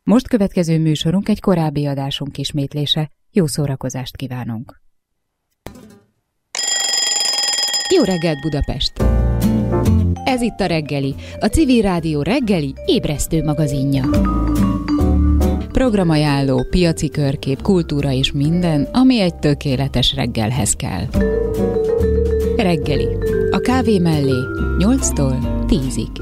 Most következő műsorunk egy korábbi adásunk ismétlése. Jó szórakozást kívánunk! Jó reggelt, Budapest! Ez itt a Reggeli, a Civil Rádió reggeli ébresztő magazinja. Programajánló, piaci körkép, kultúra és minden, ami egy tökéletes reggelhez kell. Reggeli, a kávé mellé 8-tól 10-ig.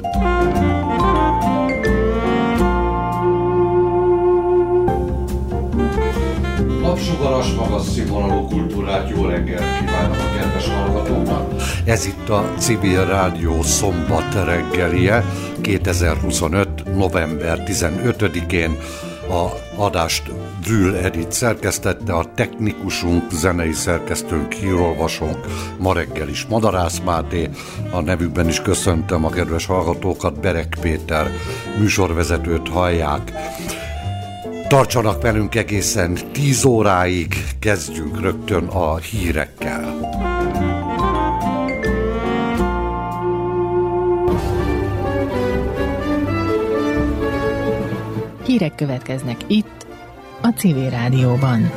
Napsugaras, magas színvonalú kultúrát, jó reggelt kívánok a kedves hallgatóknak! Ez itt a Civil Rádió szombat reggelie, 2025. november 15-én. A adást Drül Edith szerkesztette, a technikusunk, zenei szerkesztőnk, hírolvasónk ma reggel is Madarász Máté, a nevükben is köszöntöm a kedves hallgatókat, Berek Péter műsorvezetőt hallják. Tartsanak velünk egészen 10 óráig, kezdjünk rögtön a hírekkel. Hírek következnek itt, a Civil Rádióban.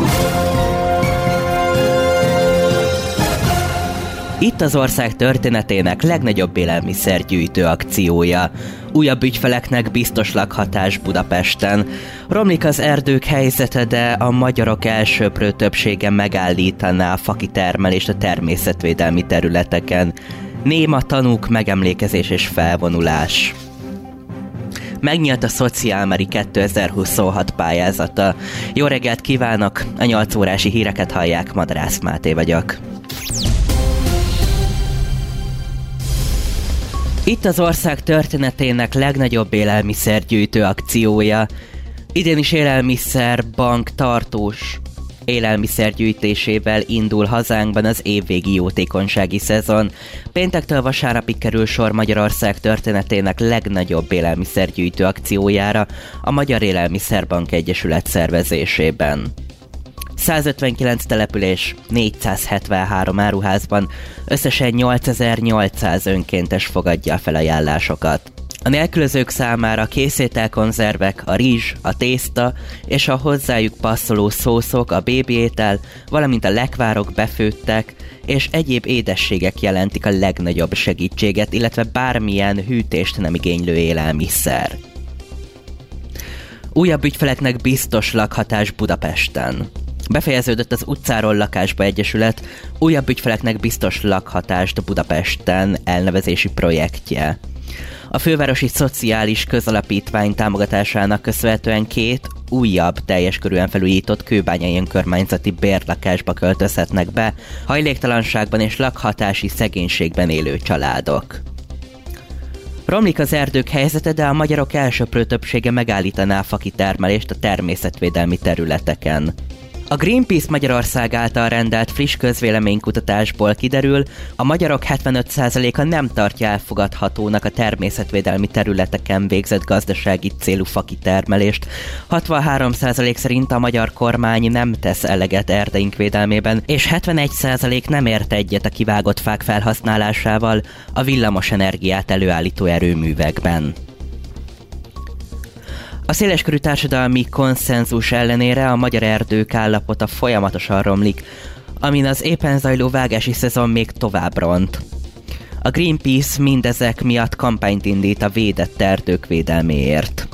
Itt az ország történetének legnagyobb élelmiszergyűjtő akciója. Újabb ügyfeleknek biztos lakhatás Budapesten. Romlik az erdők helyzete, de a magyarok elsöprő többsége megállítaná a fakitermelést a természetvédelmi területeken. Néma tanúk, megemlékezés és felvonulás. Megnyílt a Szociálmari 2026 pályázata. Jó reggelt kívánok! A 8 órási híreket hallják, Madarász Máté vagyok. Itt az ország történetének legnagyobb élelmiszergyűjtő akciója. Idén is élelmiszerbank tartós élelmiszergyűjtésével indul hazánkban az évvégi jótékonysági szezon. Péntektől vasárnapig kerül sor Magyarország történetének legnagyobb élelmiszergyűjtő akciójára a Magyar Élelmiszerbank Egyesület szervezésében. 159 település, 473 áruházban összesen 8800 önkéntes fogadja a felajánlásokat. A nélkülözők számára készételkonzervek, a rizs, a tészta és a hozzájuk passzoló szószok, a bébiétel, valamint a lekvárok, befőttek és egyéb édességek jelentik a legnagyobb segítséget, illetve bármilyen hűtést nem igénylő élelmiszer. Újabb ügyfeleknek biztos lakhatás Budapesten. Befejeződött az Utcáról lakásba egyesület újabb ügyfeleknek biztos lakhatást Budapesten elnevezési projektje. A fővárosi szociális közalapítvány támogatásának köszönhetően 2 újabb, teljes körűen felújított kőbányai önkormányzati bérlakásba költözhetnek be hajléktalanságban és lakhatási szegénységben élő családok. Romlik az erdők helyzete, de a magyarok elsöprő többsége megállítaná a fakitermelést a természetvédelmi területeken. A Greenpeace Magyarország által rendelt friss közvéleménykutatásból kiderül, a magyarok 75%-a nem tartja elfogadhatónak a természetvédelmi területeken végzett gazdasági célú fakitermelést. 63% szerint a magyar kormány nem tesz eleget erdeink védelmében, és 71% nem ért egyet a kivágott fák felhasználásával a villamos energiát előállító erőművekben. A széleskörű társadalmi konszenzus ellenére a magyar erdők állapota folyamatosan romlik, amin az éppen zajló vágási szezon még tovább ront. A Greenpeace mindezek miatt kampányt indít a védett erdők védelméért.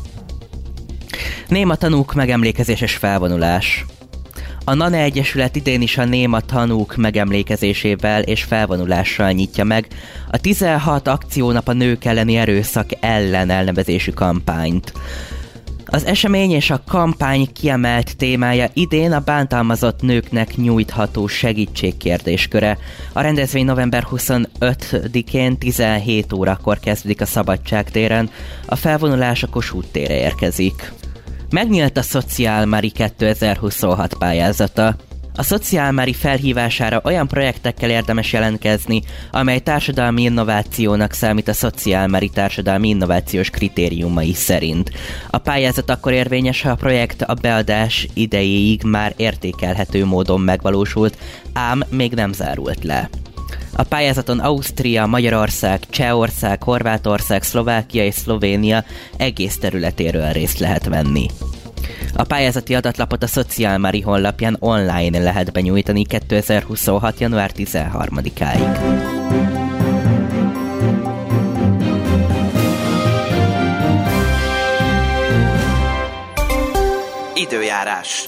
Néma tanúk, megemlékezés és felvonulás. A NANE Egyesület idén is a néma tanúk megemlékezésével és felvonulással nyitja meg a 16 akciónap a nők elleni erőszak ellen elnevezésű kampányt. Az esemény és a kampány kiemelt témája idén a bántalmazott nőknek nyújtható segítség kérdésköre. A rendezvény november 25-én 17 órakor kezdődik a Szabadságtéren, a felvonulás a Kossuth térre érkezik. Megnyílt a Szociálmari 2026 pályázata. A Szociálmari felhívására olyan projektekkel érdemes jelentkezni, amely társadalmi innovációnak számít a Szociálmari társadalmi innovációs kritériumai szerint. A pályázat akkor érvényes, ha a projekt a beadás idejéig már értékelhető módon megvalósult, ám még nem zárult le. A pályázaton Ausztria, Magyarország, Csehország, Horvátország, Szlovákia és Szlovénia egész területéről részt lehet venni. A pályázati adatlapot a Szociálmári honlapján online lehet benyújtani 2026. január 13-áig. Időjárás.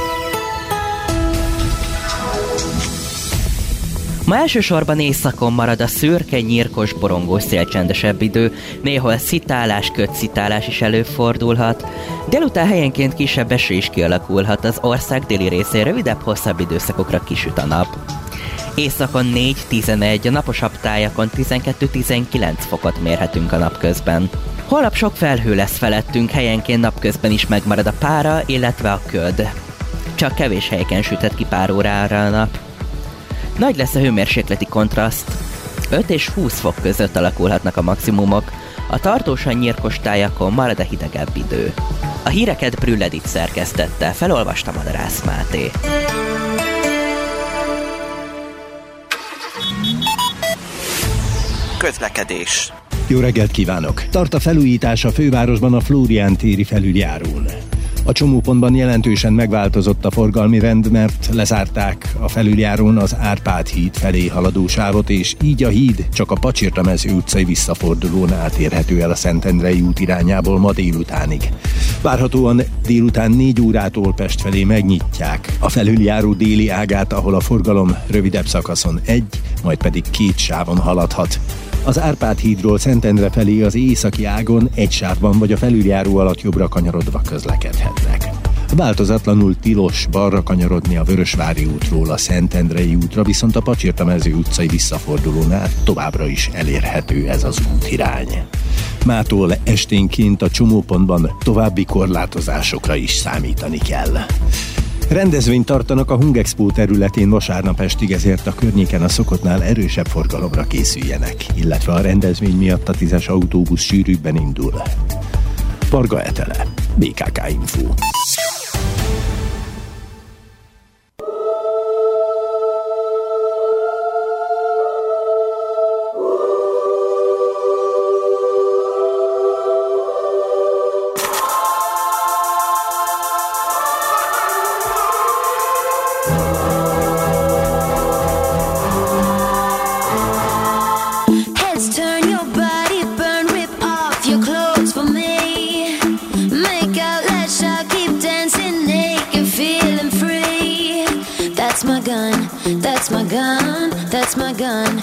Ma elsősorban északon marad a szürke, nyírkos, borongós szélcsendesebb idő, néhol szitálás, kötszitálás is előfordulhat. Délután helyenként kisebb eső is kialakulhat, az ország déli részén rövidebb, hosszabb időszakokra kisüt a nap. Északon 4-11, a naposabb tájakon 12-19 fokot mérhetünk a napközben. Holnap sok felhő lesz felettünk, helyenként napközben is megmarad a pára, illetve a köd. Csak kevés helyeken süthet ki pár órára a nap. Nagy lesz a hőmérsékleti kontraszt, 5 és 20 fok között alakulhatnak a maximumok, a tartósan nyírkos tájakon marad a hidegebb idő. A híreket Brühl Edith szerkesztette, felolvasta Madarász Máté. Közlekedés. Jó reggelt kívánok! Tart a felújítás a fővárosban a Flórián téri felüljárón. A csomópontban jelentősen megváltozott a forgalmi rend, mert lezárták a felüljárón az Árpád híd felé haladó sávot, és így a híd csak a Pacsirta-Mező utcai visszafordulón átérhető el a Szentendrei út irányából ma délutánig. Várhatóan délután 4 órától Pest felé megnyitják a felüljáró déli ágát, ahol a forgalom rövidebb szakaszon 1, majd pedig 2 sávon haladhat. Az Árpád hídról Szentendre felé az északi ágon 1 sávban vagy a felüljáró alatt jobbra kanyarodva közlekedhetnek. Változatlanul tilos balra kanyarodni a Vörösvári útról a Szentendrei útra, viszont a Pacsirta-Mező utcai visszafordulónál továbbra is elérhető ez az útirány. Mától esténként a csomópontban további korlátozásokra is számítani kell. Rendezvényt tartanak a Hungexpo területén vasárnap estig, ezért a környéken a szokottnál erősebb forgalomra készüljenek, illetve a rendezvény miatt a 10-es autóbusz sűrűbben indul. Parga Etele, BKK Info. That's my gun.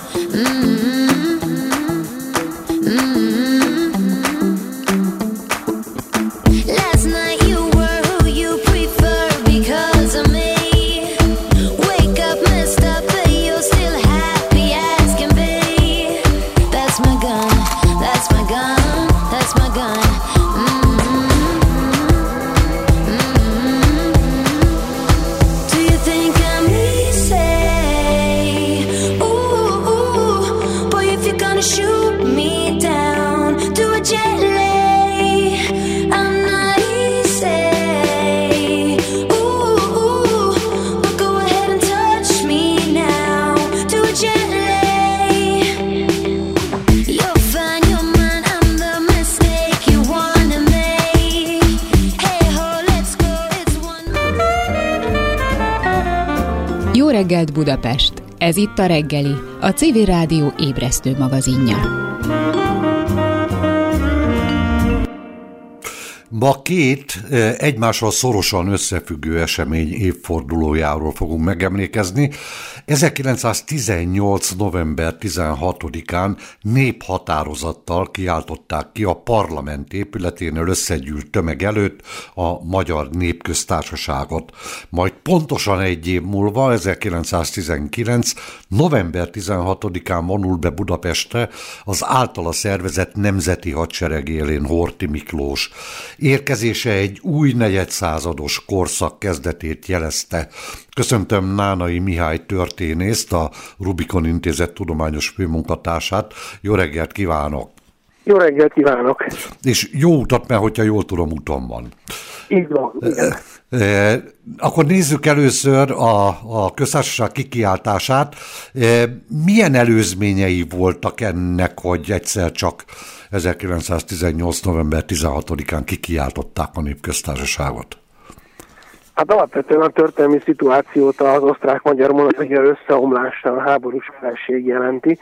Last night you were who you prefer because of me. Wake up messed up, but you're still happy as can be. That's my gun. That's my gun. That's my gun. Do you think I'm easy? Shoot me down, do it gently. I'm not easy. Ooh, but go ahead and touch me now. Do it gently. You'll find your mind. I'm the mistake you wanna make. Hey ho, let's go. It's one. Jó reggelt Budapest! Ez itt a reggeli, a Civil Rádió ébresztő magazinja. Ma 2 egymással szorosan összefüggő esemény évfordulójáról fogunk megemlékezni. 1918. november 16-án néphatározattal kiáltották ki a parlament épületénél összegyűlt tömeg előtt a Magyar Népköztársaságot. Majd pontosan 1 év múlva, 1919. november 16-án vonul be Budapestre az általa szervezett Nemzeti Hadsereg élén Horthy Miklós. Érkezése egy új negyedszázados korszak kezdetét jelezte. Köszöntöm Nánai Mihály történészt, a Rubikon Intézet tudományos főmunkatársát. Jó reggelt kívánok! Jó reggelt kívánok! És jó utat, mert hogyha jól tudom, úton van. Így van, igen. Akkor nézzük először a köztársaság kikiáltását. Milyen előzményei voltak ennek, hogy egyszer csak 1918. november 16-án kikiáltották a népköztársaságot? Hát alapvetően a történelmi szituációt az osztrák-magyar monarchia összeomlása, a háborús feleség jelenti.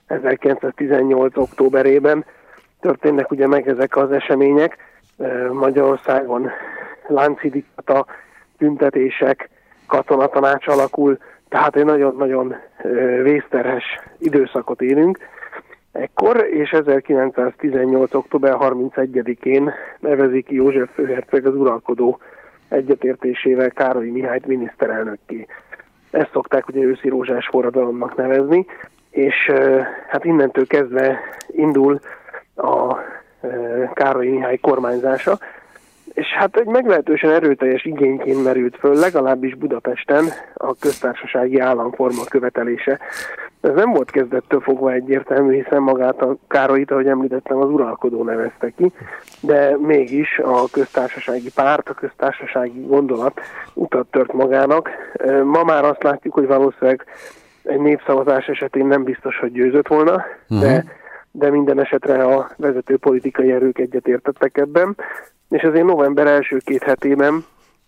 1918. októberében történnek ugye meg ezek az események. Magyarországon láncidiktata, tüntetések, katonatanács alakul, tehát egy nagyon-nagyon vészterhes időszakot élünk ekkor, és 1918. október 31-én nevezi ki József főherceg az uralkodó egyetértésével Károly Mihályt miniszterelnökké. Ezt szokták ugye őszi rózsás forradalomnak nevezni, és hát innentől kezdve indul a Károly Mihály kormányzása, és hát egy meglehetősen erőteljes igényként merült föl, legalábbis Budapesten a köztársasági államforma követelése. Ez nem volt kezdettől fogva egyértelmű, hiszen magát a Károlyt, ahogy említettem, az uralkodó nevezte ki, de mégis a köztársasági párt, a köztársasági gondolat utat tört magának. Ma már azt látjuk, hogy valószínűleg egy népszavazás esetén nem biztos, hogy győzött volna, de minden esetre a vezető politikai erők egyetértettek ebben, és azért november első 2 hetében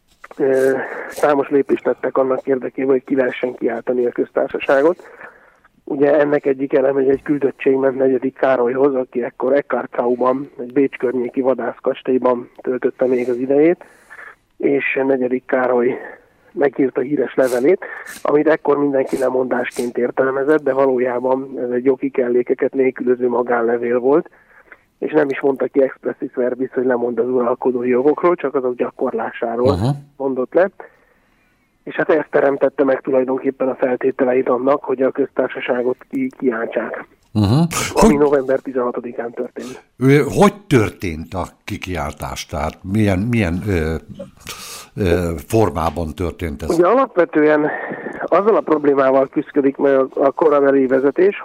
számos lépést tettek annak érdekében, hogy ki lehessen kiáltani a köztársaságot. Ugye ennek egyik eleme, hogy egy küldöttség ment 4. Károlyhoz, aki ekkor Eckartsauban, egy Bécs környéki vadászkastélyban töltötte még az idejét, és 4. Károly megírta híres levelét, amit ekkor mindenki lemondásként értelmezett, de valójában ez egy jogi kellékeket nélkülöző magánlevél volt, és nem is mondta ki expressis verbis, hogy lemond az uralkodói jogokról, csak azok gyakorlásáról mondott le. És hát ezt teremtette meg tulajdonképpen a feltételeit annak, hogy a köztársaságot kiáltsák. Ami november 16-án történt. Hogy történt a kikiáltás? Tehát milyen formában történt ez? Ugye alapvetően azzal a problémával küszködik meg a korabeli vezetés,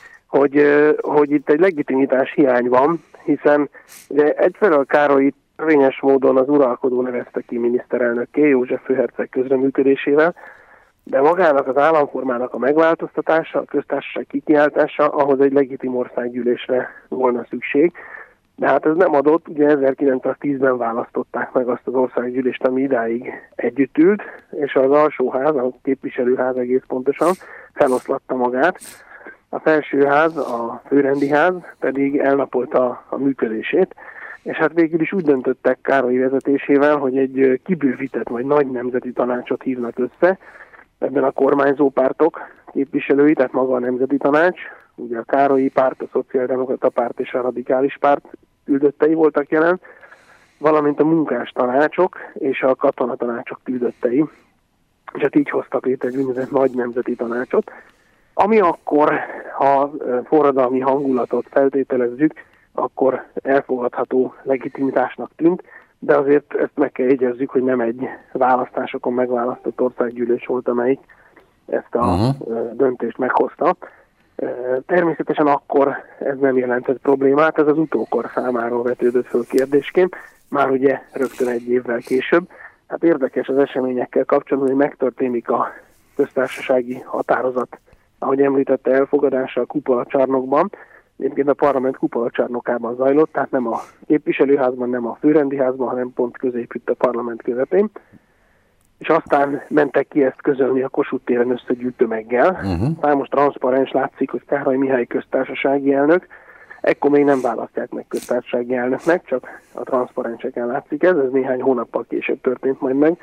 hogy itt egy legitimitás hiány van, hiszen ugye egyfelől Károly törvényes módon az uralkodó nevezte ki miniszterelnökké József főherceg közreműködésével, de magának az államformának a megváltoztatása, a köztársaság kikiáltása, ahhoz egy legitim országgyűlésre volna szükség. De hát ez nem adott, ugye 1910-ben választották meg azt az országgyűlést, ami idáig együtt ült, és az alsóház, a képviselőház egész pontosan feloszlatta magát. A felsőház, a főrendi ház pedig elnapolta a működését, és hát végül is úgy döntöttek Károly vezetésével, hogy egy kibővített vagy nagy nemzeti tanácsot hívnak össze, ebben a kormányzó pártok képviselői, tehát maga a nemzeti tanács, ugye a Károlyi párt, a szociáldemokrata párt és a radikális párt küldöttei voltak jelen, valamint a munkás tanácsok és a katonatanácsok küldöttei, és hát így hoztak létre egy úgynevezett nagy nemzeti tanácsot, ami akkor, ha forradalmi hangulatot feltételezzük, akkor elfogadható legitimitásnak tűnt, de azért ezt meg kell jegyezzük, hogy nem egy választásokon megválasztott országgyűlés volt, amelyik ezt a döntést meghozta. Természetesen akkor ez nem jelentett problémát, ez az utókor számára vetődött föl kérdésként, már ugye rögtön 1 évvel később. Hát érdekes az eseményekkel kapcsolatban, hogy megtörténik a köztársasági határozat, ahogy említette, elfogadása a kupolacsarnokban. Egyébként a parlament kupolacsarnokában zajlott, tehát nem a képviselőházban, nem a főrendi házban, hanem pont középütt a parlament közepén. És aztán mentek ki ezt közölni a Kossuth téren összegyűlt tömeggel. Számos transzparens látszik, hogy Károly Mihály köztársasági elnök. Ekkor még nem választják meg köztársasági elnöknek, csak a transzparenseken látszik ez néhány hónappal később történt majd meg.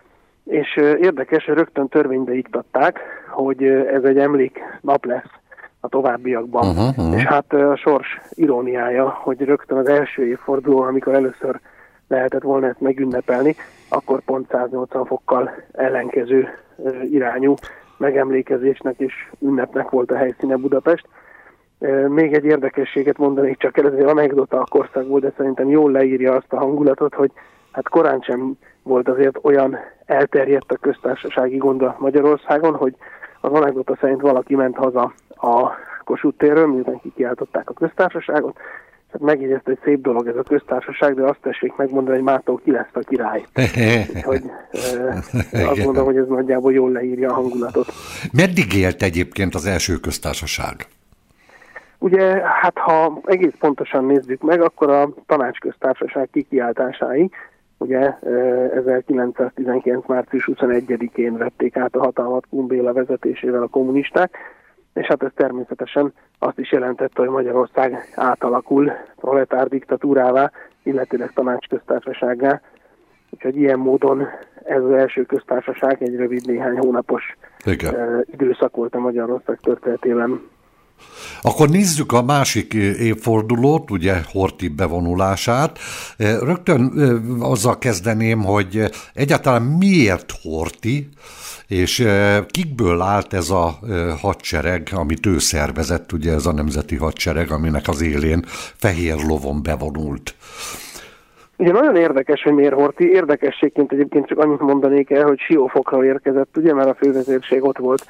És érdekes, hogy rögtön törvénybe iktatták, hogy ez egy emléknap lesz a továbbiakban. És hát a sors iróniája, hogy rögtön az első évforduló, amikor először lehetett volna ezt megünnepelni, akkor pont 180 fokkal ellenkező irányú megemlékezésnek és ünnepnek volt a helyszíne Budapest. Még egy érdekességet mondanék csak el, ez egy anekdota a korszakból, de szerintem jól leírja azt a hangulatot, hogy hát korán sem volt azért olyan elterjedt a köztársasági gondolat Magyarországon, hogy az anekdota szerint valaki ment haza a Kossuth térről, miután kikiáltották a köztársaságot, és megjegyezte, hogy szép dolog ez a köztársaság, de azt tessék megmondani, hogy mától ki lesz a király. Úgyhogy azt mondom, hogy ez nagyjából jól leírja a hangulatot. Meddig élt egyébként az első köztársaság? Ugye, hát ha egész pontosan nézzük meg, akkor a tanácsköztársaság kikiáltásáig, ugye 1919. március 21-én vették át a hatalmat Kun Béla vezetésével a kommunisták, és hát ez természetesen azt is jelentette, hogy Magyarország átalakul proletár diktatúrává, illetőleg tanácsköztársasággá. Úgyhogy ilyen módon ez az első köztársaság egy rövid néhány hónapos időszak volt a Magyarország történetében. Akkor nézzük a másik évfordulót, ugye Horthy bevonulását. Rögtön azzal kezdeném, hogy egyáltalán miért Horthy, és kikből állt ez a hadsereg, amit ő szervezett, ugye ez a nemzeti hadsereg, aminek az élén fehér lovon bevonult. Ugye nagyon érdekes, hogy miért Horthy. Érdekességként egyébként csak annyit mondanék el, hogy Siófokra érkezett, ugye, mert a fővezérség ott volt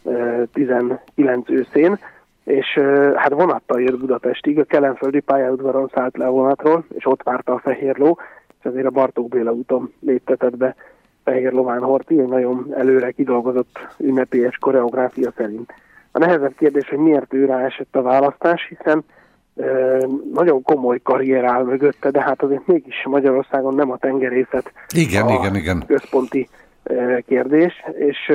19 őszén, és hát vonattal jött Budapestig, a Kelenföldi pályaudvaron szállt le a vonatról, és ott várta a fehér ló, és azért a Bartók Béla úton léptetett be fehér lován Horthy, egy nagyon előre kidolgozott ünnepélyes koreográfia szerint. A nehezebb kérdés, hogy miért ő rá esett a választás, hiszen nagyon komoly karrier áll mögötte, de hát azért mégis Magyarországon nem a tengerészet igen. központi kérdés, és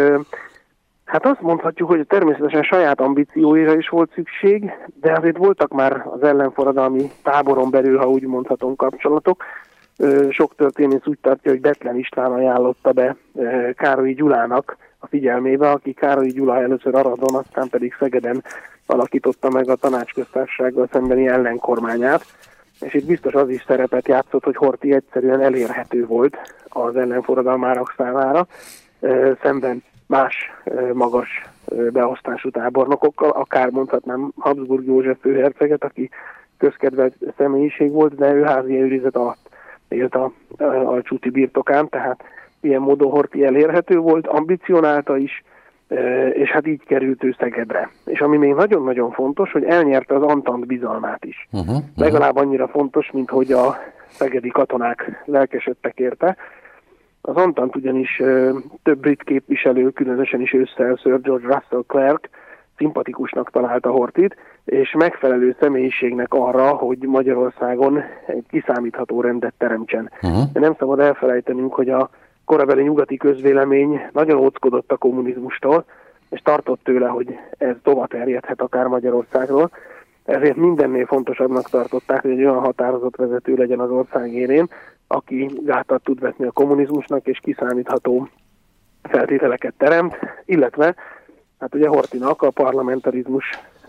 hát azt mondhatjuk, hogy természetesen saját ambícióira is volt szükség, de azért voltak már az ellenforradalmi táboron belül, ha úgy mondhatom, kapcsolatok. Sok történész úgy tartja, hogy Bethlen István ajánlotta be Károlyi Gyulának a figyelmébe, aki Károlyi Gyula először Aradon, aztán pedig Szegeden alakította meg a tanácsköztársasággal szembeni ellenkormányát, és itt biztos az is szerepet játszott, hogy Horthy egyszerűen elérhető volt az ellenforradalmárok számára, szemben más magas beosztású tábornokokkal, akár mondhatnám Habsburg József főherceget, aki közkedvelt személyiség volt, de ő házi őrizet alatt élt a Alcsúti birtokán, tehát ilyen módon Horthy elérhető volt, ambicionálta is, és hát így került ő Szegedre. És ami még nagyon-nagyon fontos, hogy elnyerte az Antant bizalmát is. Legalább annyira fontos, mint hogy a szegedi katonák lelkesedtek érte. Az Antant ugyanis több brit képviselő, különösen is ősszel Sir George Russell Clark szimpatikusnak találta Horthyt, és megfelelő személyiségnek arra, hogy Magyarországon egy kiszámítható rendet teremtsen. De nem szabad elfelejtenünk, hogy a korabeli nyugati közvélemény nagyon óckodott a kommunizmustól, és tartott tőle, hogy ez tovább terjedhet akár Magyarországról. Ezért mindennél fontosabbnak tartották, hogy egy olyan határozott vezető legyen az ország élén, aki gátat tud vetni a kommunizmusnak, és kiszámítható feltételeket teremt, illetve hát ugye Horthynak a parlamentarizmus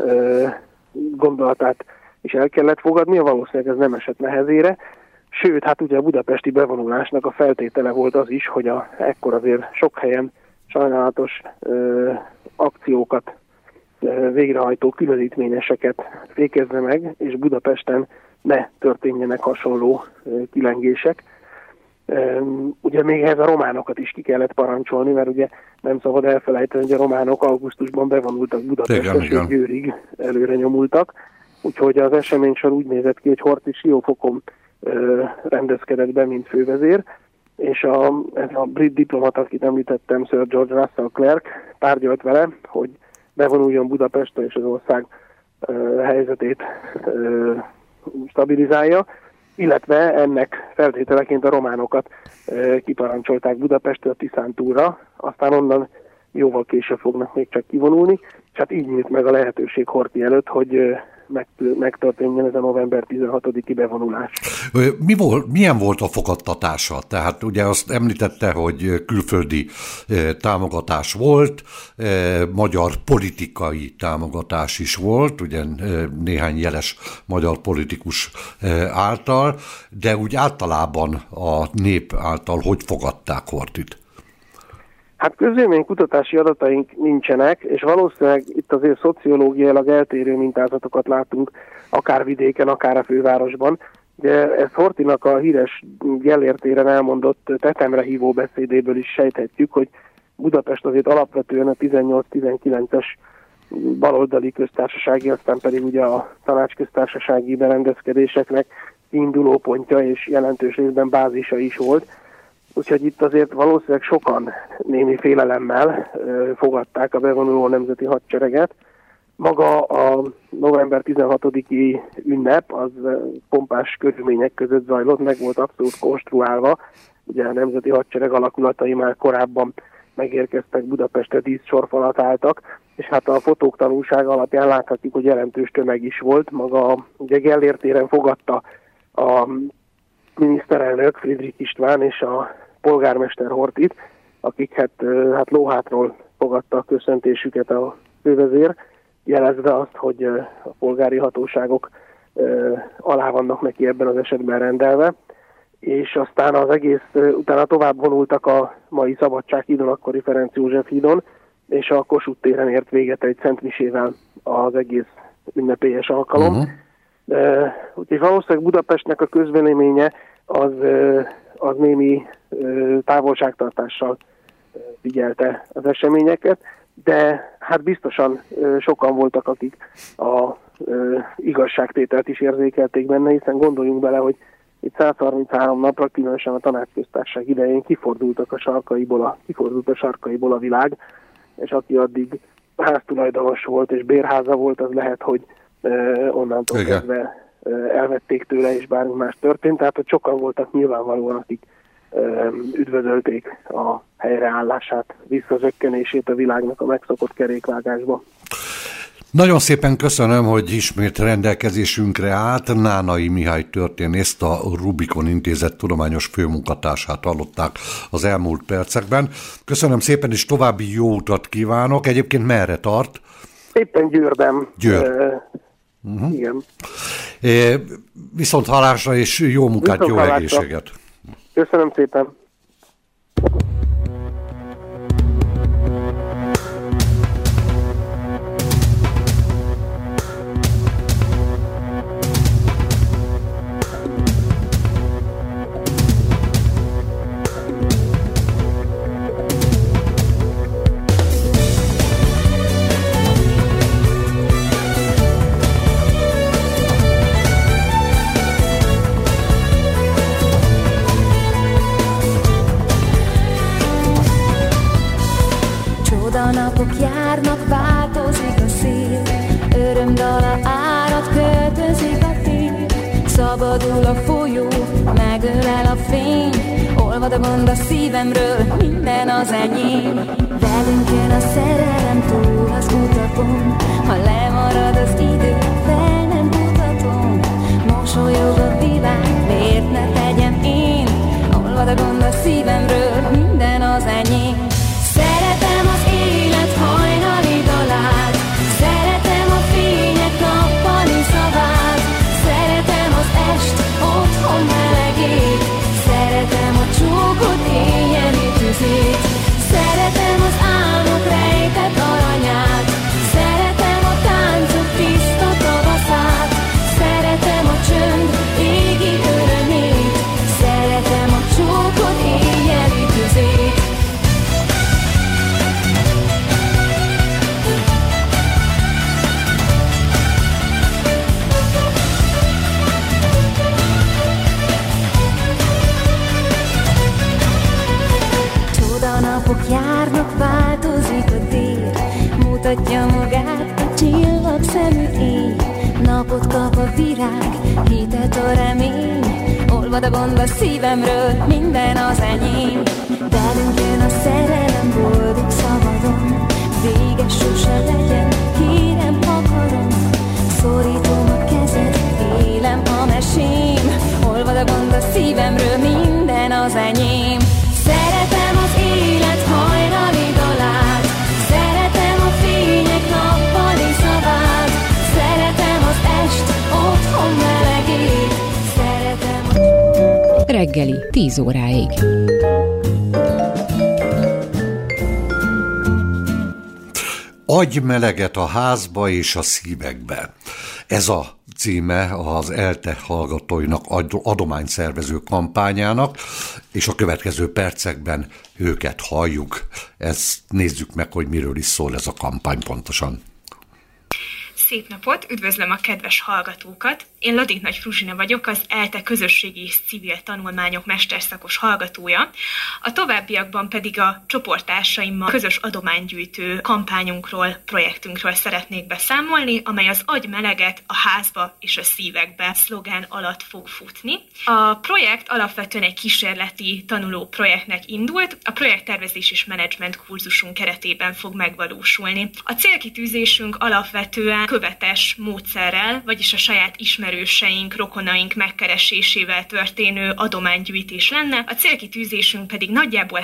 gondolatát is el kellett fogadnia, valószínűleg ez nem esett nehezére, sőt, hát ugye a budapesti bevonulásnak a feltétele volt az is, hogy ekkor azért sok helyen sajnálatos akciókat végrehajtó különítményeseket fékezze meg, és Budapesten ne történjenek hasonló kilengések. Ugye még ehhez a románokat is ki kellett parancsolni, mert ugye nem szabad elfelejteni, hogy a románok augusztusban bevonultak Budapestre, sőt Győrig előre nyomultak. Úgyhogy az eseménysor úgy nézett ki, hogy Horthy Siófokon rendezkedett be, mint fővezér, és ez a brit diplomata, akit említettem, Sir George Russell Clark tárgyalt vele, hogy bevonuljon Budapestre és az ország helyzetét stabilizálja, illetve ennek feltételeként a románokat kiparancsolták Budapestre a Tiszántúlra, aztán onnan jóval később fognak még csak kivonulni, és hát így nyílt meg a lehetőség Horthy előtt, hogy megtörténjen ez a november 16-i bevonulás. Milyen volt a fogadtatása? Tehát ugye azt említette, hogy külföldi támogatás volt, magyar politikai támogatás is volt, ugye néhány jeles magyar politikus által, de úgy általában a nép által hogy fogadták Horthyt? Hát közvéleménykutatási adataink nincsenek, és valószínűleg itt azért szociológiailag eltérő mintázatokat látunk, akár vidéken, akár a fővárosban. De ezt Horthynak a híres Gellért téren elmondott tetemre hívó beszédéből is sejthetjük, hogy Budapest azért alapvetően a 18-19-es baloldali köztársasági, aztán pedig ugye a tanácsköztársasági berendezkedéseknek induló pontja és jelentős részben bázisa is volt. Úgyhogy itt azért valószínűleg sokan némi félelemmel fogadták a bevonuló nemzeti hadsereget. Maga a november 16-i ünnep az pompás körülmények között zajlott, meg volt abszolút konstruálva. Ugye a nemzeti hadsereg alakulatai már korábban megérkeztek Budapestre, 10 sorfalat álltak, és hát a fotók tanúsága alapján láthatjuk, hogy jelentős tömeg is volt. Maga ugye Gellért téren fogadta a miniszterelnök Friedrich István és a polgármester Horthyt, akik hát lóhátról fogadta a köszöntésüket a fővezér, jelezve azt, hogy a polgári hatóságok alá vannak neki ebben az esetben rendelve, és aztán az egész, utána tovább vonultak a mai Szabadsághídon, akkori Ferenc József hídon, és a Kossuth téren ért véget egy szentmisével az egész ünnepélyes alkalom. Úgyhogy valószínűleg Budapestnek a közvéleménye az némi távolságtartással figyelte az eseményeket, de hát biztosan sokan voltak, akik a igazságtételt is érzékelték benne, hiszen gondoljunk bele, hogy itt 133 napra, különösen a tanácsköztársaság idején kifordult a sarkaiból a világ, és aki addig háztulajdonos volt és bérháza volt, az lehet, hogy onnantól kezdve elvették tőle, és bármi más történt. Tehát, hogy sokan voltak nyilvánvalóan, akik üdvözölték a helyreállását, visszazökkenését a világnak a megszokott kerékvágásba. Nagyon szépen köszönöm, hogy ismét rendelkezésünkre állt. Nánai Mihály történészt, a Rubikon Intézet tudományos főmunkatársát hallották az elmúlt percekben. Köszönöm szépen, és további jó utat kívánok. Egyébként merre tart? Éppen Győrben. Igen. Viszont hallásra, és jó munkát, jó egészséget. Köszönöm szépen. Napok járnak, változik a szél, örömdala árad, költözik a tél. Szabadul a folyó, megölel a fény, olvad a gond a szívemről, minden az enyém. Velünk jön a szerelem túl az utakon, ha lemarad az idő, fel nem mutatom. Mosolyog a világ, miért ne tegyem én, olvad a gond a szívemről, minden az enyém. Szeretem az élet hajnali dalát, szeretem a fények nappali szavát, szeretem az est otthon melegét, szeretem a csókot éjjeli tüzét, szeretem az álmok rejtett aranyát, szeretem a táncok tiszta tavaszát, szeretem a csönd égi örömét, szeretem a csókot éjjeli tüzét. Napok járnak, változik a tér, mutatja magát a csillagszemű éj. Napot kap a virág, hitet a remény, olvad a gond a szívemről, minden az enyém. Velünk jön a szerelem, boldog szabadon, véges sose legyen, kérem akarom. Szorítom a kezed, élem a mesém, olvad a gond a szívemről, minden az enyém. Szeretem az élet hajnali dalát, szeretem a fények nappali szavát, szeretem az est otthon melegét, szeretem a... Reggeli, 10 óráig. Adj meleget a házba és a szívekbe. Ez a címe az ELTE hallgatóinak adományszervező kampányának, és a következő percekben őket halljuk. Ezt nézzük meg, hogy miről is szól ez a kampány pontosan. Szép napot, üdvözlöm a kedves hallgatókat! Én Ladik Nagy Fruzsina vagyok, az ELTE közösségi és civil tanulmányok mesterszakos hallgatója. A továbbiakban pedig a csoporttársaimmal közös adománygyűjtő kampányunkról, projektünkről szeretnék beszámolni, amely az Adj meleget a házba és a szívekbe szlogán alatt fog futni. A projekt alapvetően egy kísérleti tanuló projektnek indult, a projekttervezés és menedzsment kurzusunk keretében fog megvalósulni. A célkitűzésünk alapvetően követes módszerrel, vagyis a saját ismerőseink, rokonaink megkeresésével történő adománygyűjtés lenne, a célkitűzésünk pedig nagyjából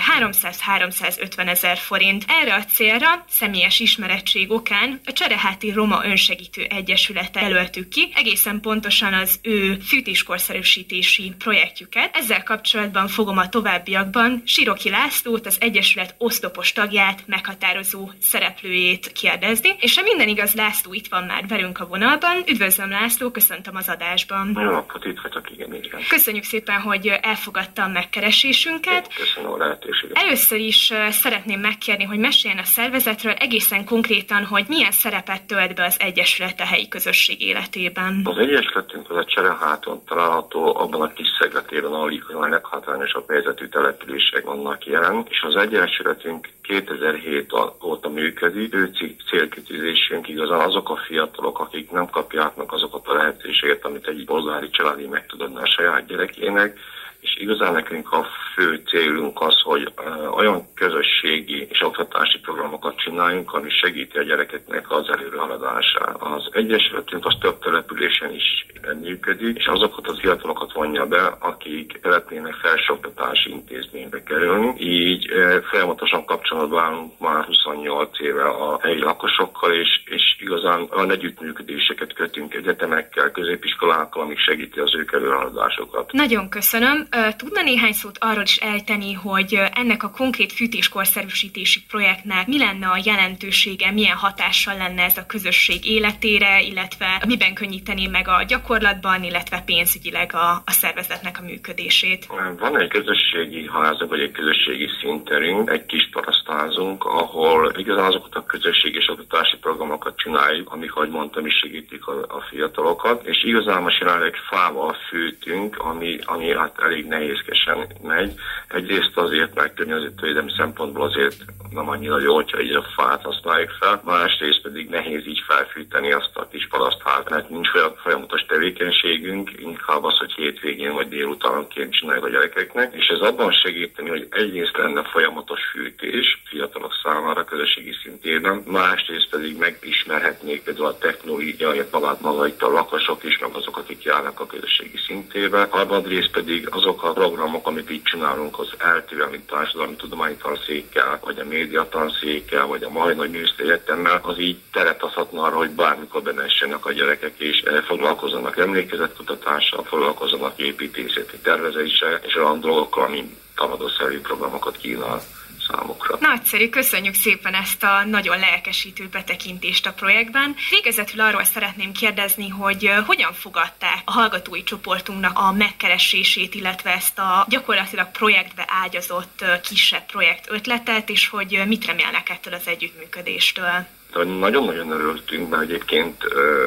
300-350 ezer forint. Erre a célra személyes ismerettség okán a Csereháti Roma Önsegítő Egyesületet jelöltük ki, egészen pontosan az ő fűtéskorszerűsítési projektjüket. Ezzel kapcsolatban fogom a továbbiakban Siroki Lászlót, az Egyesület oszlopos tagját, meghatározó szereplőjét kérdezni, és ha minden igaz, László itt van már velünk a vonalban. Üdvözlöm, László, köszöntöm az adásban. Jó napot, itt vagyok, igen. Köszönjük szépen, hogy elfogadta a megkeresésünket. Köszönöm a lehetőséget. Először is szeretném megkérni, hogy meséljen a szervezetről egészen konkrétan, hogy milyen szerepet tölt be az Egyesület a helyi közösség életében. Az Egyesületünk az a Csereháton található, abban a kis szegletében, ahol a leghátrányosabb helyzetű települések vannak jelen, és az Egyesületünk 2007 óta működik. Ő célkitűzésünk igazán azok a fiatalok, akik nem kapják meg azokat a lehetőséget, amit egy polgári családi meg tud adni a saját gyerekének, és igazán nekünk a fő célunk az, hogy olyan közösségi és oktatási programokat csináljunk, ami segíti a gyerekeknek az előrehaladását. Az Egyesületünk az több településen is működik, és azokat az fiatalokat vonja be, akik szeretnének felsőoktatási intézménybe kerülni. Így folyamatosan kapcsolatban állunk már 28 éve a helyi lakosokkal, és igazán olyan együttműködéseket kötünk egyetemekkel, középiskolákkal, amik segíti az ők előrehaladásokat. Nagyon köszönöm. Tudna néhány szót arról is ejteni, hogy ennek a konkrét fűtéskorszerűsítési projektnek mi lenne a jelentősége, milyen hatással lenne ez a közösség életére, illetve miben könnyíteni meg a gyakorlatban, illetve pénzügyileg a szervezetnek a működését? Van egy közösségi házunk, vagy egy közösségi színterünk, egy kis parasztházunk, ahol igazán azokat a közösségi és oktatási programokat csináljuk, amik, ahogy mondtam, is segítik a fiatalokat, és igazán most jelenleg fával fűtünk, ami hát elég nehézkesen megy. Egyrészt azért, mert környezetvédelmi szempontból azért nem annyira jó, hogyha így a fát használjuk fel, másrészt pedig nehéz így felfűteni azt a kis parasztházat, mert nincs folyamatos tevékenységünk, inkább az, hogy hétvégén vagy délutánonként csináljuk a gyerekeknek, és ez abban segíteni, hogy egyrészt lenne folyamatos fűtés fiatalok számára közösségi szintében, másrészt pedig megismerhetnék például a technológiáját maga itt a lakosok is, meg azok, akik járnak a közösségi szintébe. Harmadrészt pedig azok a programok, amit itt csinálunk az ELTE-vel, mint társadalmi tudományi tanszékkel, vagy a média tanszékkel, vagy a Mai Nagy Művészeti Egyetemmel, az így teret adhatna arra, hogy bármikor benessenek a gyerekek, és foglalkozzanak emlékezetkutatással, foglalkozzanak építészeti tervezéssel, és olyan dolgokkal, mint tagadószerű programokat kínál számukra. Nagyszerű, köszönjük szépen ezt a nagyon lelkesítő betekintést a projektben. Végezetül arról szeretném kérdezni, hogy hogyan fogadták a hallgatói csoportunknak a megkeresését, illetve ezt a gyakorlatilag projektbe ágyazott kisebb projekt ötletet, és hogy mit remélnek ettől az együttműködéstől. Nagyon-nagyon örültünk, mert egyébként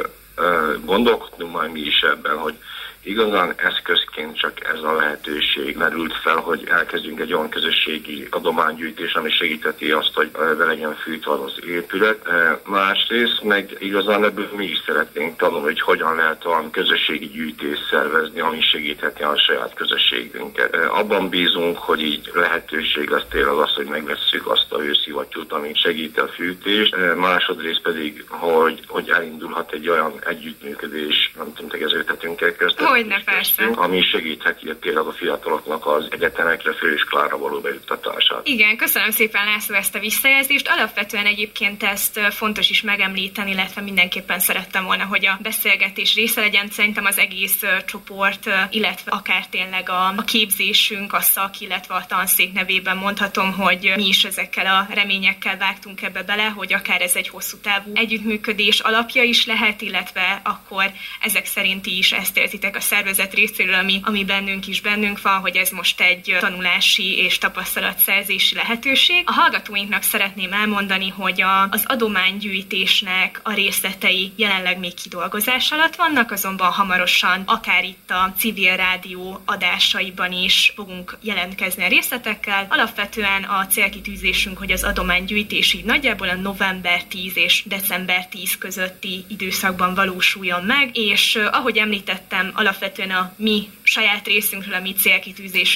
gondolkodtunk majd mi is ebben, hogy igazán eszközként csak ez a lehetőség merült fel, hogy elkezdjünk egy olyan közösségi adománygyűjtés, ami segítheti azt, hogy be legyen fűtve az épület. Másrészt meg igazán ebből mi is szeretnénk tanulni, hogy hogyan lehet olyan közösségi gyűjtést szervezni, ami segítheti a saját közösségünket. Abban bízunk, hogy így lehetőség lesz tényleg az, hogy megvesszük azt a hőszivattyút, ami segíti a fűtést. Másodrészt pedig, hogy elindulhat egy olyan együttműködés, nem tudom, tegeződhetünk-e köztem, Hogyne, persze. Ami segítheti tényleg a fiataloknak az egyetemekre, főiskolára való bejuttatását. Igen, köszönöm szépen, László, ezt a visszajelzést. Alapvetően egyébként ezt fontos is megemlíteni, illetve mindenképpen szerettem volna, hogy a beszélgetés része legyen. Szerintem az egész csoport, illetve akár tényleg a képzésünk, a szak, illetve a tanszék nevében mondhatom, hogy mi is ezekkel a reményekkel vágtunk ebbe bele, hogy akár ez egy hosszú távú együttműködés alapja is lehet, illetve akkor ezek szerint is ezt érzitek a szervezet részéről, ami bennünk van, hogy ez most egy tanulási és tapasztalatszerzési lehetőség. A hallgatóinknak szeretném elmondani, hogy az adománygyűjtésnek a részletei jelenleg még kidolgozás alatt vannak, azonban hamarosan akár itt a civil rádió adásaiban is fogunk jelentkezni a részletekkel. Alapvetően a célkitűzésünk, hogy az adománygyűjtés így nagyjából a november 10 és december 10 közötti időszakban valósuljon meg, és ahogy említettem, alapvetően a mi saját részünkről, a mi célkitűzésünk